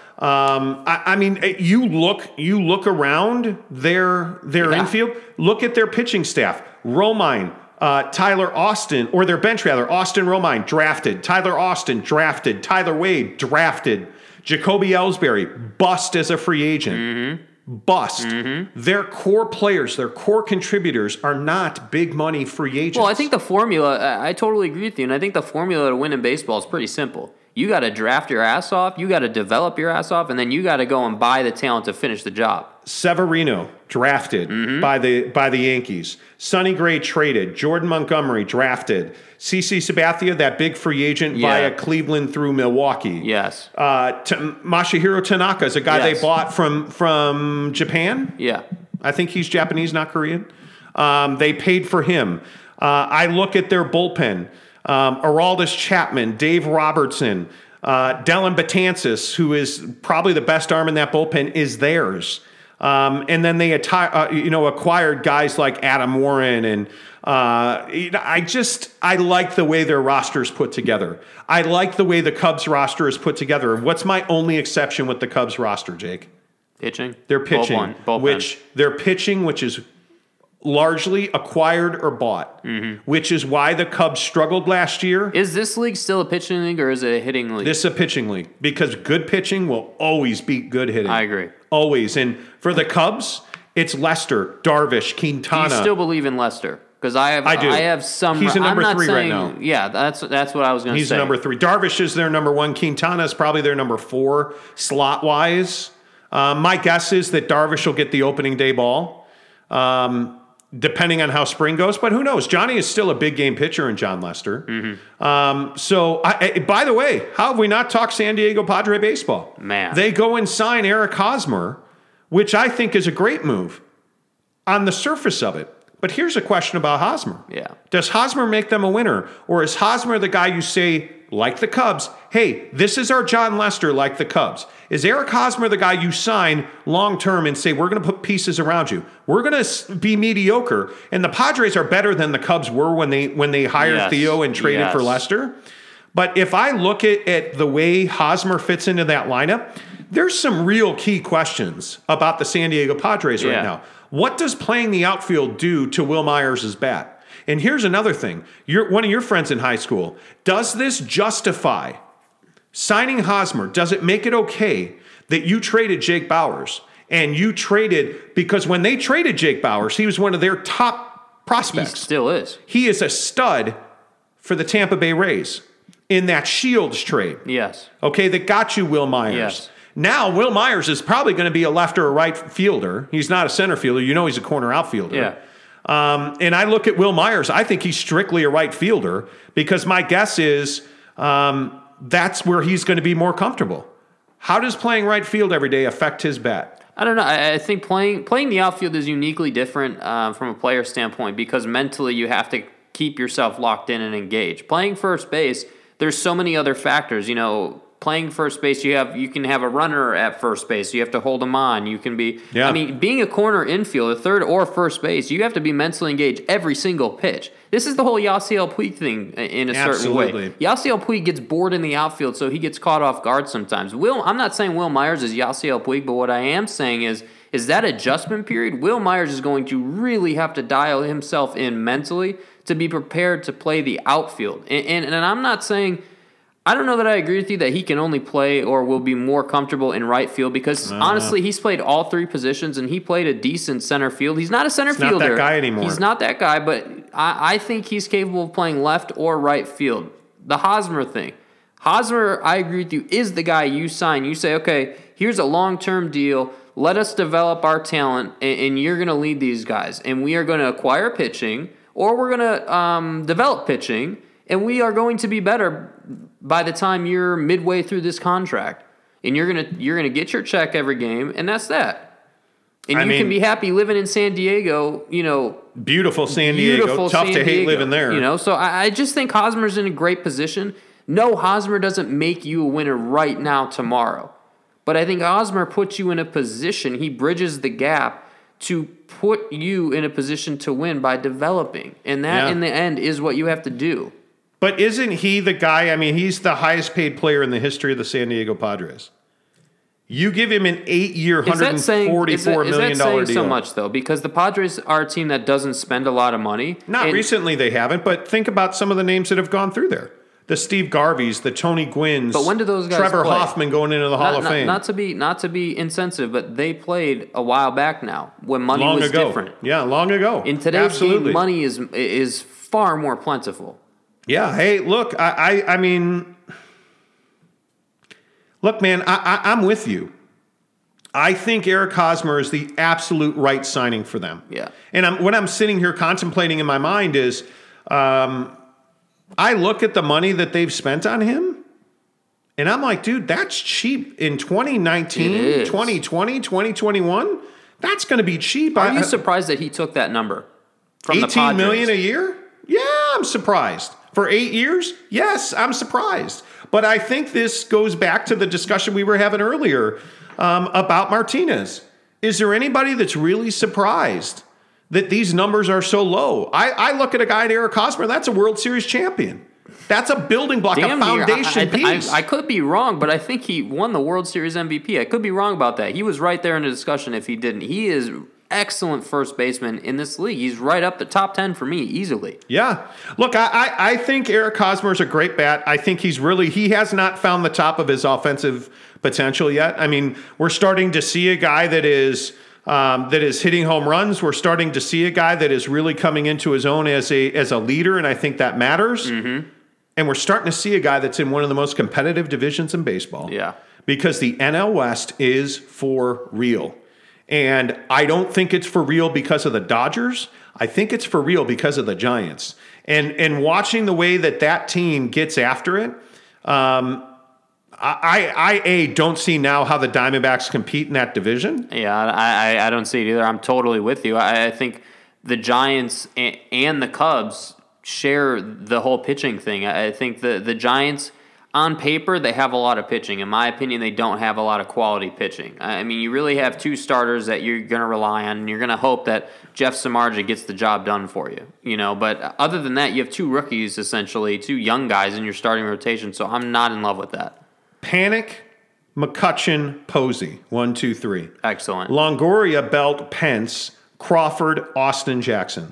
B: You look around their infield. Look at their pitching staff. Romine, Tyler Austin, or their bench rather. Austin Romine drafted. Tyler Austin drafted. Tyler Wade drafted. Jacoby Ellsbury bust as a free agent. Mm-hmm. Bust. Mm-hmm. Their core players, their core contributors are not big money free agents.
C: Well, I think the formula, I totally agree with you, and I think the formula to win in baseball is pretty simple. You got to draft your ass off, you got to develop your ass off, and then you got to go and buy the talent to finish the job.
B: Severino drafted by the Yankees. Sonny Gray traded. Jordan Montgomery drafted. CC Sabathia, that big free agent via Cleveland through Milwaukee.
C: Yes.
B: Masahiro Tanaka is a guy they bought from Japan.
C: Yeah.
B: I think he's Japanese, not Korean. They paid for him. I look at their bullpen. Aroldis Chapman, Dave Robertson, Dellin Betances, who is probably the best arm in that bullpen, is theirs. And then they acquired guys like Adam Warren, and I like the way their roster is put together. I like the way the Cubs roster is put together. What's my only exception with the Cubs roster, Jake?
C: Pitching.
B: Their pitching,
C: Bullpen.
B: which is largely acquired or bought, which is why the Cubs struggled last year.
C: Is this league still a pitching league or is it a hitting league?
B: This is a pitching league because good pitching will always beat good hitting.
C: I agree.
B: Always. And for the Cubs, it's Lester, Darvish, Quintana.
C: Do you still believe in Lester? Because I do. I have some.
B: He's a number 3 right now.
C: Yeah, that's what I was going to say.
B: He's a number 3. Darvish is their number 1. Quintana is probably their number 4 slot wise. My guess is that Darvish will get the opening day ball. depending on how spring goes. But who knows? Johnny is still a big game pitcher in John Lester. By the way, how have we not talked San Diego Padre baseball?
C: Man.
B: They go and sign Eric Hosmer, which I think is a great move on the surface of it. But here's a question about Hosmer.
C: Yeah.
B: Does Hosmer make them a winner? Or is Hosmer the guy you say, like the Cubs, hey, this is our John Lester like the Cubs? Is Eric Hosmer the guy you sign long-term and say, we're going to put pieces around you? We're going to be mediocre. And the Padres are better than the Cubs were when they hired Theo and traded for Lester. But if I look at the way Hosmer fits into that lineup, there's some real key questions about the San Diego Padres right now. What does playing the outfield do to Will Myers' bat? And here's another thing. One of your friends in high school, does this justify signing Hosmer? Does it make it okay that you traded Jake Bauers? And you traded, because when they traded Jake Bauers, he was one of their top prospects.
C: He still is.
B: He is a stud for the Tampa Bay Rays in that Shields trade.
C: Yes.
B: Okay, that got you Will Myers.
C: Yes.
B: Now, Will Myers is probably going to be a left or a right fielder. He's not a center fielder. You know he's a corner outfielder.
C: Yeah.
B: And I look at Will Myers, I think he's strictly a right fielder because my guess is that's where he's going to be more comfortable. How does playing right field every day affect his bat?
C: I don't know. I think playing the outfield is uniquely different from a player standpoint because mentally you have to keep yourself locked in and engaged. Playing first base, there's so many other factors. You know, playing first base, you can have a runner at first base. You have to hold him on. You can be. I mean, being a corner infielder, third or first base, you have to be mentally engaged every single pitch. This is the whole Yasiel Puig thing in a certain way. Yasiel Puig gets bored in the outfield, so he gets caught off guard sometimes. I'm not saying Will Myers is Yasiel Puig, but what I am saying is that adjustment period, Will Myers is going to really have to dial himself in mentally to be prepared to play the outfield. And I'm not saying, I don't know that I agree with you that he can only play or will be more comfortable in right field because honestly, he's played all three positions and he played a decent center field. He's not a center fielder.
B: He's not that guy anymore.
C: He's not that guy, but I think he's capable of playing left or right field. The Hosmer thing. Hosmer, I agree with you, is the guy you sign. You say, okay, here's a long-term deal. Let us develop our talent, and you're going to lead these guys. And we are going to acquire pitching, or we're going to develop pitching, and we are going to be better by the time you're midway through this contract. And you're gonna get your check every game, and that's that. And you can be happy living in San Diego, you know.
B: Beautiful San Diego. Tough to hate living there.
C: You know, so I just think Hosmer's in a great position. No, Hosmer doesn't make you a winner right now, tomorrow. But I think Hosmer puts you in a position, he bridges the gap to put you in a position to win by developing. And that, in the end, is what you have to do.
B: But isn't he the guy? I mean, he's the highest paid player in the history of the San Diego Padres. You give him an 8-year, $144 million deal.
C: Is that saying so much, though? Because the Padres are a team that doesn't spend a lot of money.
B: Not recently they haven't, but think about some of the names that have gone through there. The Steve Garveys, the Tony Gwynns.
C: But when do those guys
B: Trevor
C: play?
B: Hoffman going into the Hall of Fame.
C: Not to be insensitive, but they played a while back now when money was different.
B: Yeah, long ago.
C: In today's game, money is far more plentiful.
B: Yeah. Hey, look, I mean, look, man, I'm with you. I think Eric Hosmer is the absolute right signing for them.
C: Yeah.
B: And what I'm sitting here contemplating in my mind is, I look at the money that they've spent on him, and I'm like, dude, that's cheap in 2019, 2020, 2021. That's going to be cheap.
C: Are you surprised that he took that number from the Padres?
B: $18 million a year? Yeah, I'm surprised. For 8 years? Yes, I'm surprised. But I think this goes back to the discussion we were having earlier about Martinez. Is there anybody that's really surprised that these numbers are so low? I look at a guy, Eric Hosmer, that's a World Series champion. That's a building block, a foundation piece.
C: I could be wrong, but I think he won the World Series MVP. I could be wrong about that. He was right there in the discussion if he didn't. He is excellent first baseman in this league. He's right up the top 10 for me easily.
B: Yeah. Look, I think Eric Hosmer is a great bat. I think he has not found the top of his offensive potential yet. I mean, we're starting to see a guy that is hitting home runs. We're starting to see a guy that is really coming into his own as a leader, and I think that matters. Mm-hmm. And we're starting to see a guy that's in one of the most competitive divisions in baseball.
C: Yeah. Because
B: the NL West is for real. And I don't think it's for real because of the Dodgers. I think it's for real because of the Giants. And watching the way that team gets after it, I don't see now how the Diamondbacks compete in that division.
C: Yeah, I don't see it either. I'm totally with you. I think the Giants and the Cubs share the whole pitching thing. I think the Giants, on paper, they have a lot of pitching. In my opinion, they don't have a lot of quality pitching. I mean, you really have two starters that you're going to rely on, and you're going to hope that Jeff Samardzija gets the job done for you. But other than that, you have two rookies, essentially, two young guys in your starting rotation, so I'm not in love with that.
B: Panik, McCutchen, Posey. 1, 2, 3.
C: Excellent.
B: Longoria, Belt, Pence, Crawford, Austin, Jackson.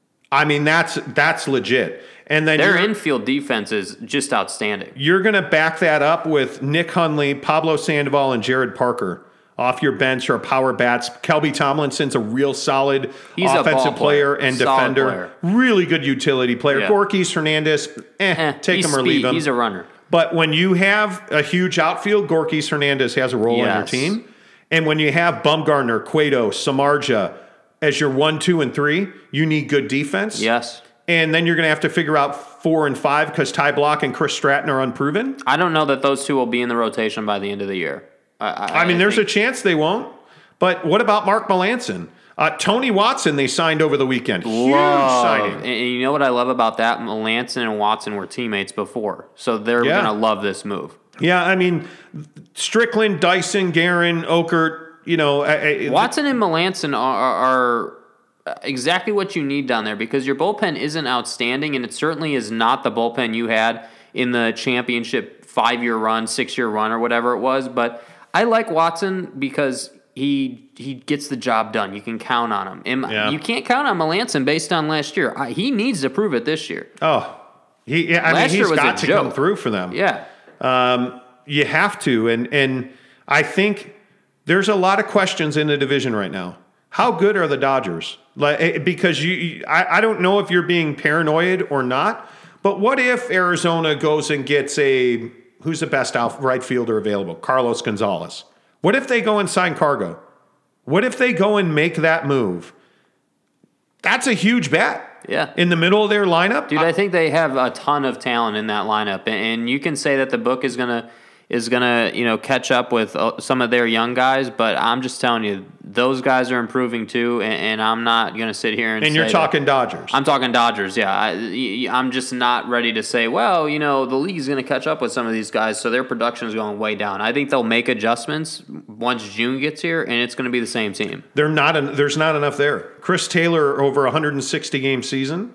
B: I mean, that's legit. And then
C: their infield defense is just outstanding.
B: You're going to back that up with Nick Hundley, Pablo Sandoval, and Jared Parker off your bench or power bats. Kelby Tomlinson's a real solid offensive player and defender. Really good utility player. Yeah. Gorkys, Hernandez, take him or leave him.
C: He's a runner.
B: But when you have a huge outfield, Gorkys, Hernandez has a role in your team. And when you have Bumgarner, Cueto, Samardzija as your 1, 2, and 3, you need good defense.
C: Yes.
B: And then you're going to have to figure out 4 and 5 because Ty Block and Chris Stratton are unproven.
C: I don't know that those two will be in the rotation by the end of the year.
B: I mean, there's a chance they won't. But what about Mark Melancon? Tony Watson they signed over the weekend. Huge signing.
C: And you know what I love about that? Melancon and Watson were teammates before. So they're going to love this move.
B: Yeah, I mean, Strickland, Dyson, Guerin, Okert,
C: Watson and Melancon are exactly what you need down there because your bullpen isn't outstanding, and it certainly is not the bullpen you had in the championship 5-year run, 6-year run, or whatever it was. But I like Watson because he gets the job done. You can count on him. And you can't count on Melancon based on last year. He needs to prove it this year.
B: Oh, he's got to come through for them.
C: Yeah.
B: You have to. And I think there's a lot of questions in the division right now. How good are the Dodgers? Because I don't know if you're being paranoid or not, but what if Arizona goes and gets who's the best right fielder available? Carlos Gonzalez. What if they go and sign Cargo? What if they go and make that move? That's a huge bet.
C: Yeah.
B: In the middle of their lineup?
C: Dude, I think they have a ton of talent in that lineup. And you can say that the book is going to catch up with some of their young guys, but I'm just telling you, those guys are improving too, and I'm not going to sit here and say
B: you're talking Dodgers.
C: I'm talking Dodgers, yeah. I'm just not ready to say, well, the league's going to catch up with some of these guys, so their production is going way down. I think they'll make adjustments once June gets here, and it's going to be the same team.
B: There's not enough there. Chris Taylor over 160-game season.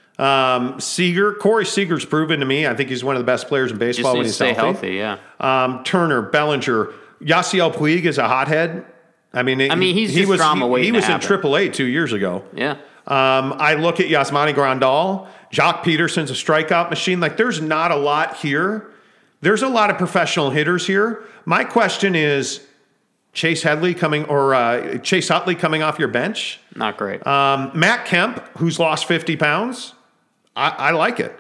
B: Corey Seager's proven to me. I think he's one of the best players in baseball when he's
C: healthy. Yeah.
B: Turner, Bellinger, Yasiel Puig is a hothead. I mean,
C: he was in
B: AAA 2 years ago.
C: Yeah.
B: I look at Yasmani Grandal. Jock Peterson's a strikeout machine. There's not a lot here. There's a lot of professional hitters here. My question is, Chase Utley coming off your bench?
C: Not great.
B: Matt Kemp, who's lost 50 pounds. I like it.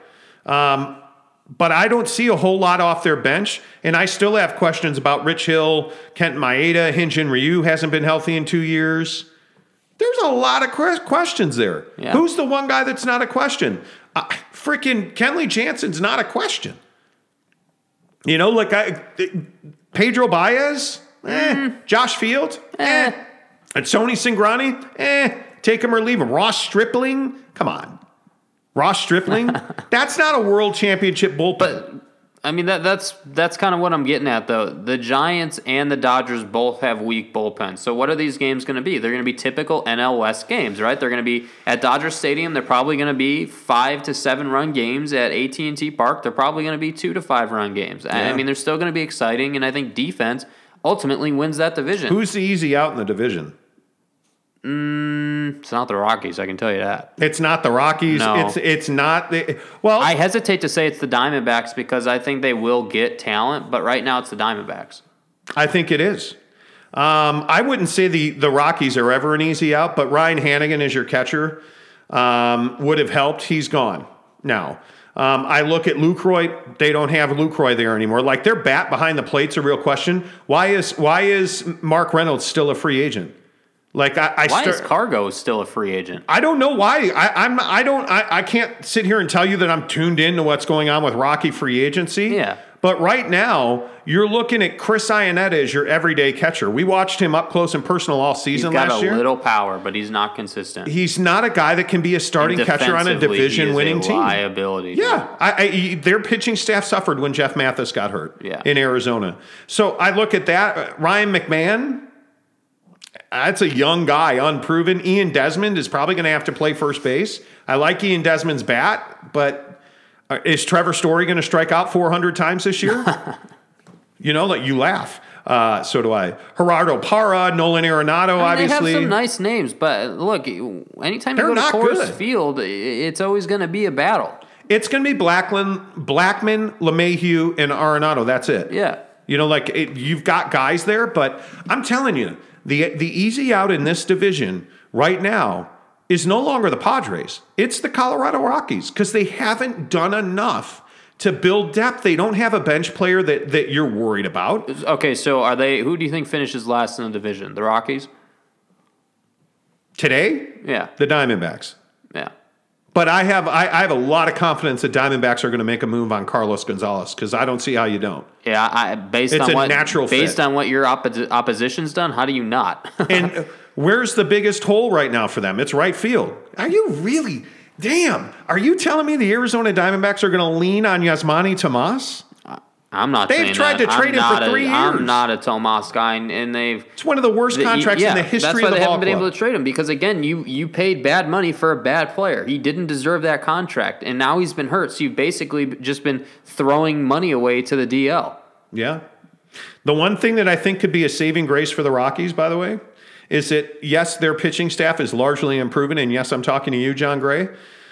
B: But I don't see a whole lot off their bench, and I still have questions about Rich Hill, Kent Maeda, Hyun-Jin Ryu hasn't been healthy in 2 years. There's a lot of questions there. Yeah. Who's the one guy that's not a question? Freaking Kenley Jansen's not a question. Pedro Baez, Josh Field, and Tony Cingrani, take him or leave him. Ross Stripling, come on. Ross Stripling? That's not a world championship bullpen.
C: But, that's kind of what I'm getting at, though. The Giants and the Dodgers both have weak bullpens. So what are these games going to be? They're going to be typical NL West games, right? They're going to be at Dodger Stadium. They're probably going to be 5 to 7 run games. At AT&T Park, they're probably going to be 2 to 5 run games. Yeah. They're still going to be exciting, and I think defense ultimately wins that division.
B: Who's the easy out in the division?
C: It's not the Rockies, I can tell you that.
B: It's not the Rockies.
C: No.
B: It's not.
C: I hesitate to say it's the Diamondbacks because I think they will get talent, but right now it's the Diamondbacks.
B: I think it is. I wouldn't say the Rockies are ever an easy out, but Ryan Hanigan as your catcher would have helped. He's gone now. I look at Lucroy. They don't have Lucroy there anymore. Their bat behind the plate's a real question. Why is Mark Reynolds still a free agent? Like
C: why is Cargo still a free agent?
B: I don't know why. I can't sit here and tell you that I'm tuned in to what's going on with Rocky free agency.
C: Yeah.
B: But right now, you're looking at Chris Iannetta as your everyday catcher. We watched him up close and personal all season last year.
C: He's got a little power, but he's not consistent.
B: He's not a guy that can be a starting catcher on a division-winning team.
C: Liability.
B: Yeah. Their pitching staff suffered when Jeff Mathis got hurt in Arizona. So I look at that. Ryan McMahon, that's a young guy, unproven. Ian Desmond is probably going to have to play first base. I like Ian Desmond's bat, but is Trevor Story going to strike out 400 times this year? You laugh. So do I. Gerardo Parra, Nolan Arenado, obviously.
C: They have some nice names, but look, anytime you go to Coors Field, it's always going to be a battle.
B: It's going to be Blackman, LeMahieu, and Arenado. That's it.
C: Yeah.
B: You've got guys there, but I'm telling you, the easy out in this division right now is no longer the Padres. It's the Colorado Rockies because they haven't done enough to build depth. They don't have a bench player that you're worried about.
C: Okay, so who do you think finishes last in the division? The Rockies?
B: Today?
C: Yeah.
B: The Diamondbacks.
C: Yeah.
B: But I have a lot of confidence that Diamondbacks are going to make a move on Carlos Gonzalez because I don't see how you don't.
C: Yeah, based on what your opposition's done, how do you not?
B: And where's the biggest hole right now for them? It's right field. Are you really? Damn. Are you telling me the Arizona Diamondbacks are going to lean on Yasmani Tomas?
C: I'm not
B: saying that. They've tried to trade him for 3 years.
C: I'm not a Tomas guy, and they've...
B: It's one of the worst contracts in the history of the ball club.
C: That's why they haven't been able to trade him, because, again, you paid bad money for a bad player. He didn't deserve that contract, and now he's been hurt, so you've basically just been throwing money away to the DL.
B: Yeah. The one thing that I think could be a saving grace for the Rockies, by the way, is that, yes, their pitching staff is largely improving, and yes, I'm talking to you, John Gray.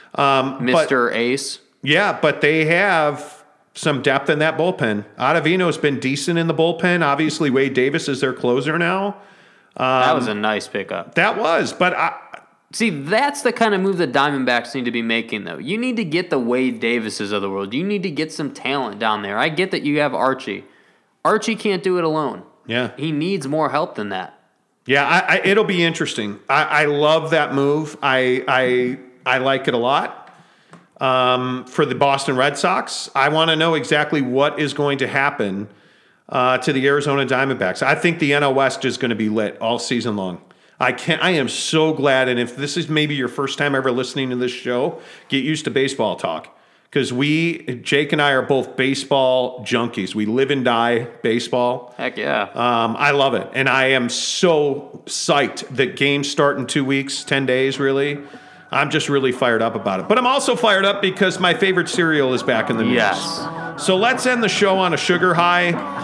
C: Mr. Ace.
B: Yeah, but they have some depth in that bullpen. Ottavino's been decent in the bullpen. Obviously, Wade Davis is their closer now.
C: That was a nice pickup.
B: That was, but
C: see, that's the kind of move the Diamondbacks need to be making, though. You need to get the Wade Davises of the world. You need to get some talent down there. I get that you have Archie. Archie can't do it alone.
B: Yeah.
C: He needs more help than that.
B: Yeah, it'll be interesting. I love that move. I like it a lot. For the Boston Red Sox, I want to know exactly what is going to happen to the Arizona Diamondbacks. I think the NL West is going to be lit all season long. I am so glad, and if this is maybe your first time ever listening to this show, get used to baseball talk. Because Jake and I are both baseball junkies. We live and die baseball.
C: Heck yeah.
B: I love it. And I am so psyched that games start in 2 weeks, 10 days really. I'm just really fired up about it. But I'm also fired up because my favorite cereal is back in the news.
C: Yes.
B: So let's end the show on a sugar high.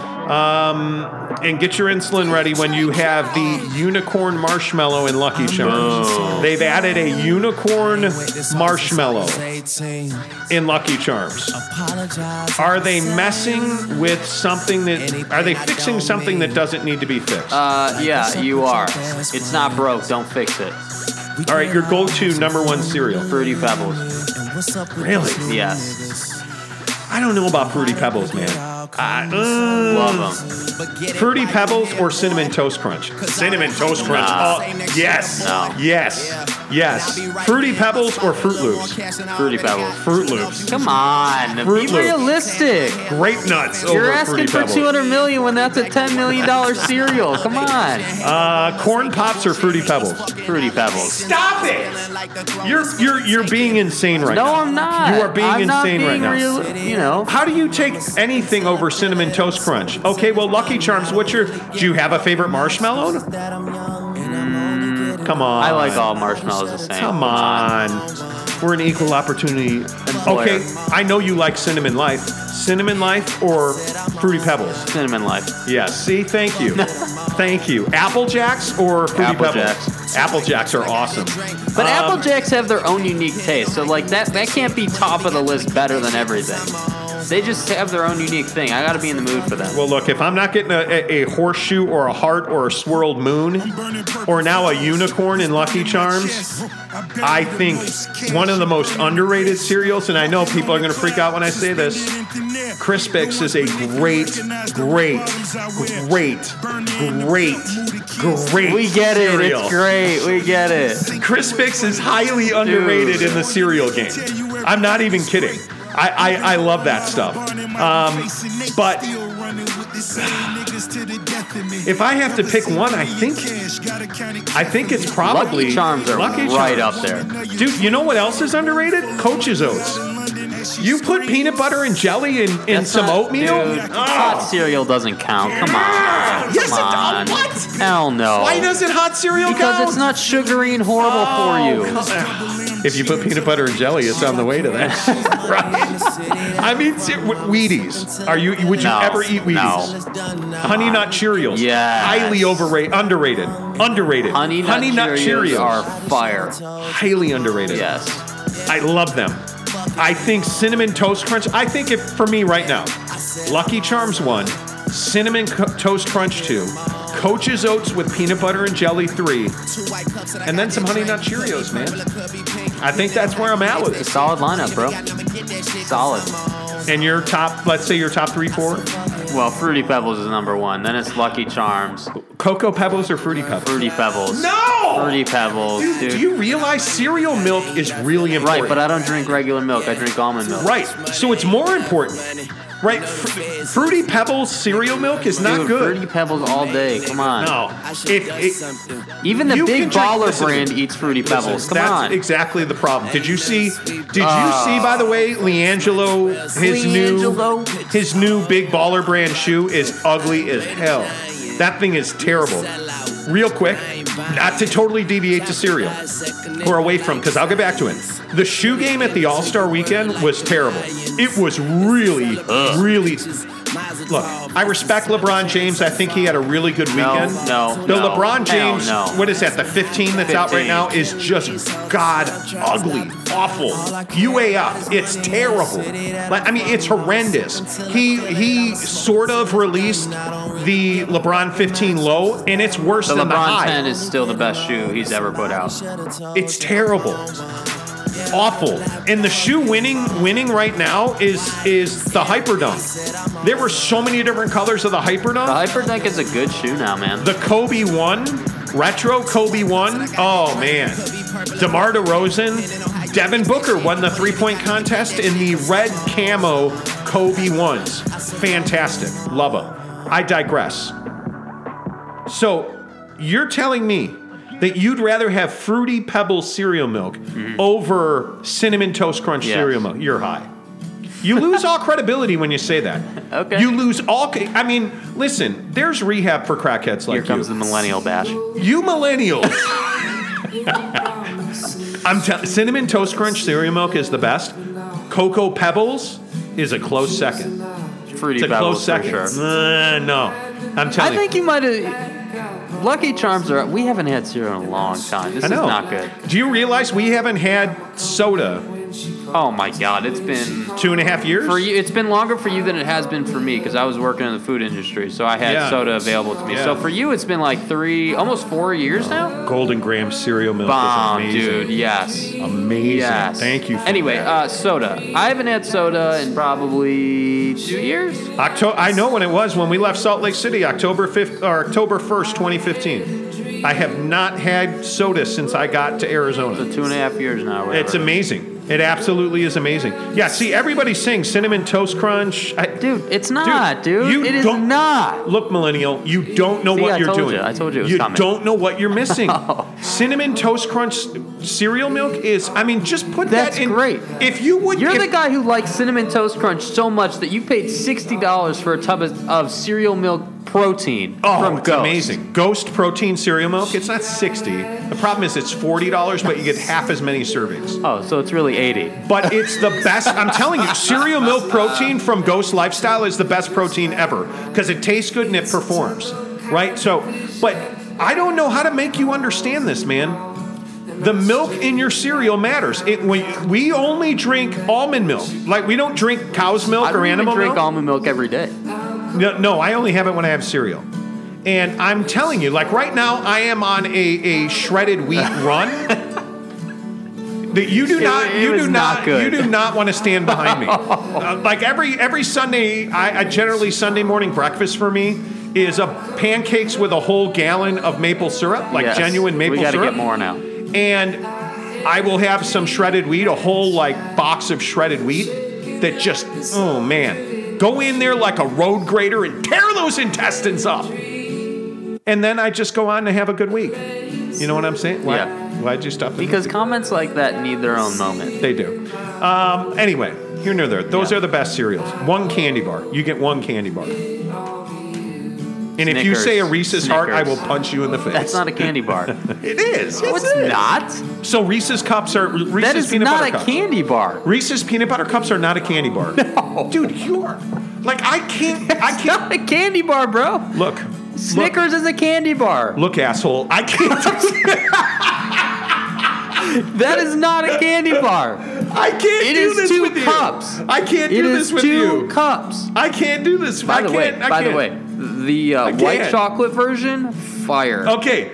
B: And get your insulin ready when you have the unicorn marshmallow in Lucky Charms.
C: Oh.
B: They've added a unicorn marshmallow in Lucky Charms. Are they messing with something are they fixing something that doesn't need to be fixed?
C: Yeah, you are. It's not broke. Don't fix it.
B: All right, your go-to number one cereal.
C: Fruity Pebbles.
B: Really?
C: Yes.
B: I don't know about Fruity Pebbles, man.
C: Love them.
B: Fruity Pebbles or Cinnamon Toast Crunch? Cinnamon Toast Crunch.
C: Nah.
B: Oh, yes.
C: No.
B: Yes. Fruity Pebbles or Fruit Loops?
C: Fruity Pebbles.
B: Fruit Loops.
C: Come on.
B: Fruit
C: be
B: Loops.
C: realistic.
B: Grape nuts over
C: You're asking
B: Fruity
C: for
B: Pebbles.
C: $200 million when that's a $10 million cereal. Come on.
B: Corn Pops or Fruity Pebbles?
C: Fruity Pebbles.
B: Stop it! You're being insane right now.
C: No, I'm not.
B: You are being insane right now.
C: You know.
B: How do you take anything over Cinnamon Toast Crunch? Okay, well, Lucky Charms, do you have a favorite marshmallow? Come on.
C: I like all marshmallows the same.
B: Come on. We're an equal opportunity. Okay, I know you like Cinnamon Life. Cinnamon Life or Fruity Pebbles?
C: Cinnamon Life.
B: Yeah, see? Thank you. Thank you. Apple Jacks or Fruity
C: Apple
B: Pebbles?
C: Jacks.
B: Apple Jacks are awesome.
C: But Apple Jacks have their own unique taste, so like that can't be top of the list better than everything. They just have their own unique thing. I got to be in the mood for them.
B: Well, look, if I'm not getting a horseshoe or a heart or a swirled moon or now a unicorn in Lucky Charms, I think one of the most underrated cereals, and I know people are going to freak out when I say this, Crispix is a great great.
C: We get
B: cereal.
C: it. It's great. We get it.
B: Crispix is highly underrated in the cereal game. I'm not even kidding. I love that stuff. But if I have to pick one, I think it's probably
C: Lucky Charms are right up there.
B: Dude, you know what else is underrated? Coach's Oats. You put peanut butter and jelly in some oatmeal?
C: Dude, hot cereal doesn't count. Come on.
B: Yes,
C: Come on.
B: it does. What?
C: Hell no.
B: Why doesn't hot cereal
C: Because
B: count?
C: it's not sugary and horrible for you.
B: If you put peanut butter and jelly, it's on the way to that. Right? I mean, Wheaties. Would you ever eat Wheaties?
C: No.
B: Honey Nut Cheerios.
C: Yes.
B: Highly underrated.
C: Honey Nut Cheerios are fire.
B: Highly underrated.
C: Yes.
B: I love them. I think Cinnamon Toast Crunch. I think if for me right now, Lucky Charms 1, Cinnamon Toast Crunch 2, Coach's Oats with peanut butter and jelly 3, and then some Honey Nut Cheerios, man. I think that's where I'm at with it.
C: It's a solid lineup, bro. Solid.
B: And your top, let's say your top 3, 4?
C: Well, Fruity Pebbles is number 1. Then it's Lucky Charms.
B: Cocoa Pebbles or Fruity Pebbles?
C: Fruity Pebbles.
B: No!
C: Fruity Pebbles, dude.
B: Do you realize cereal milk is really important?
C: Right, but I don't drink regular milk. I drink almond milk.
B: Right, so it's more important. Right, Fruity Pebbles cereal milk is not
C: Dude,
B: good.
C: Fruity Pebbles all day. Come on.
B: No.
C: Even the
B: You
C: big
B: can drink-
C: baller
B: listen,
C: brand eats Fruity Pebbles. Come
B: That's
C: on.
B: exactly the problem. Did you see, by the way, Leangelo, his new big baller brand shoe is ugly as hell. That thing is terrible. Real quick, not to totally deviate to cereal or away from, because I'll get back to it. The shoe game at the All-Star Weekend was terrible. It was really. Look, I respect LeBron James. I think he had a really good weekend. LeBron James, what is that, the 15 that's out right now, is just god ugly, awful. UAF, it's terrible. I mean, it's horrendous. He sort of released the LeBron 15 low, and it's worse than the high.
C: The LeBron 10 is still the best shoe he's ever put out.
B: It's terrible. Awful. And the shoe winning right now is the Hyperdunk. There were so many different colors of the Hyperdunk.
C: The Hyperdunk is a good shoe now, man.
B: The Kobe 1, retro Kobe 1. Oh, man. DeMar DeRozan. Devin Booker won the three-point contest in the red camo Kobe 1s. Fantastic. Love them. I digress. So, you're telling me that you'd rather have Fruity Pebbles cereal milk over Cinnamon Toast Crunch cereal milk. You're high. You lose all credibility when you say that.
C: Okay.
B: You lose all. I mean, listen, there's rehab for crackheads like you.
C: Here comes the millennial bash.
B: You millennials. Cinnamon Toast Crunch cereal milk is the best. Cocoa Pebbles is a close second.
C: Fruity
B: It's a
C: Pebbles
B: close second.
C: for sure.
B: No, I'm telling you.
C: I think you might have. Lucky Charms are. We haven't had cereal in a long time. This is not good.
B: Do you realize we haven't had soda?
C: Oh my God, it's been
B: 2.5 years
C: for you. It's been longer for you than it has been for me because I was working in the food industry, so I had soda available to me.
B: Yeah.
C: So for you, it's been like almost 4 years now.
B: Golden Graham cereal milk
C: Bomb,
B: is amazing.
C: dude. Yes.
B: Amazing.
C: Yes.
B: Thank you. For
C: Anyway,
B: that.
C: soda. I haven't had soda in probably 2 years.
B: I know when it was when we left Salt Lake City, October 1st, 2015. I have not had soda since I got to Arizona.
C: So 2.5 years now. Whatever.
B: It's amazing. It absolutely is amazing. Yeah, see, everybody's saying Cinnamon Toast Crunch.
C: Dude, it's not, dude. It is not.
B: Look, millennial, you don't know what you're doing.
C: I told you it was
B: You
C: coming.
B: don't know what you're missing. Cinnamon Toast Crunch cereal milk is, I mean, just put
C: That's
B: that in.
C: great.
B: If you would.
C: You're the guy who likes Cinnamon Toast Crunch so much that you paid $60 for a tub of cereal milk protein from
B: it's
C: Ghost.
B: amazing. Ghost protein cereal milk, it's not $60. The problem is it's $40, but you get half as many servings.
C: Oh, so it's really $80.
B: But it's the best. I'm telling you, cereal milk protein from Ghost Lifestyle is the best protein ever because it tastes good and it performs. Right? So, but I don't know how to make you understand this, man. The milk in your cereal matters. We only drink almond milk. Like, we don't drink cow's milk or animal milk.
C: I drink almond milk every day.
B: No, I only have it when I have cereal. And I'm telling you, like right now, I am on a shredded wheat run. That you do not want to stand behind me. Like every Sunday, I generally Sunday morning breakfast for me is pancakes with a whole gallon of maple syrup, like
C: Yes.
B: genuine maple syrup.
C: We got to get more now.
B: And I will have some shredded wheat, a whole box of shredded wheat that just, oh man, go in there like a road grader and tear those intestines up. And then I just go on to have a good week. You know what I'm saying? Why'd you stop?
C: Because comments like that need their own moment.
B: They do. Anyway, here nor there. Those are the best cereals. One candy bar. You get one candy bar. And if you say a Reese's Heart, I will punch you in the face.
C: That's not a candy bar.
B: It is.
C: No, it's not.
B: So Reese's cups are Reese's
C: That is
B: peanut
C: not
B: butter
C: a
B: cups.
C: candy bar.
B: Reese's peanut butter cups are not a candy bar.
C: No.
B: Dude, you are I can't.
C: It's not a candy bar, bro.
B: Look.
C: Snickers is a candy bar.
B: Look, asshole. I can't.
C: That is not a candy bar.
B: I can't do this with you.
C: It is 2 cups.
B: I can't do this with you.
C: It is 2 cups.
B: I can't do this.
C: By the way, the white chocolate version, fire.
B: Okay.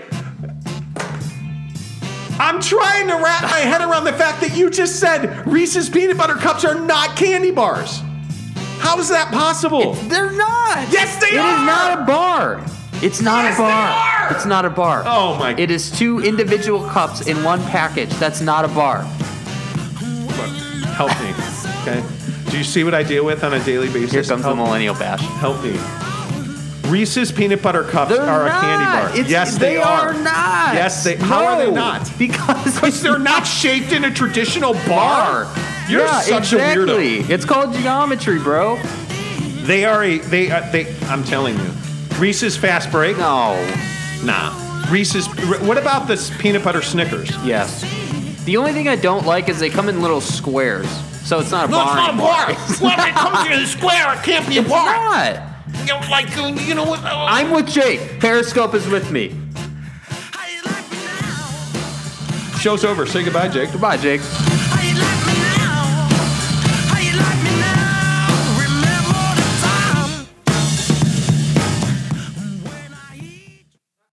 B: I'm trying to wrap my head around the fact that you just said Reese's peanut butter cups are not candy bars. How is that possible?
C: They're not.
B: Yes, they are.
C: It is not a bar. It's not a bar.
B: They are.
C: It's not a bar.
B: Oh my.
C: It is 2 individual cups in one package. That's not a bar.
B: Help me. Okay. Do you see what I deal with on a daily basis?
C: Here comes the millennial bash.
B: Help me. Reese's peanut butter cups are a candy bar. Yes, they are.
C: Not.
B: Yes, they. How are they not?
C: Because
B: they're not shaped in a traditional bar. You're such
C: exactly.
B: a weirdo.
C: It's called geometry, bro.
B: They are they. I'm telling you, Reese's Fast Break.
C: No.
B: Nah. Reese's. What about this peanut butter Snickers?
C: Yes. The only thing I don't like is they come in little squares, so it's not a bar.
B: It's not a bar. Well, if it comes in a square, it can't be a bar.
C: It's not.
B: You know what?
C: I'm with Jake. Periscope is with me.
B: Show's over. Say goodbye, Jake.
C: Goodbye, Jake.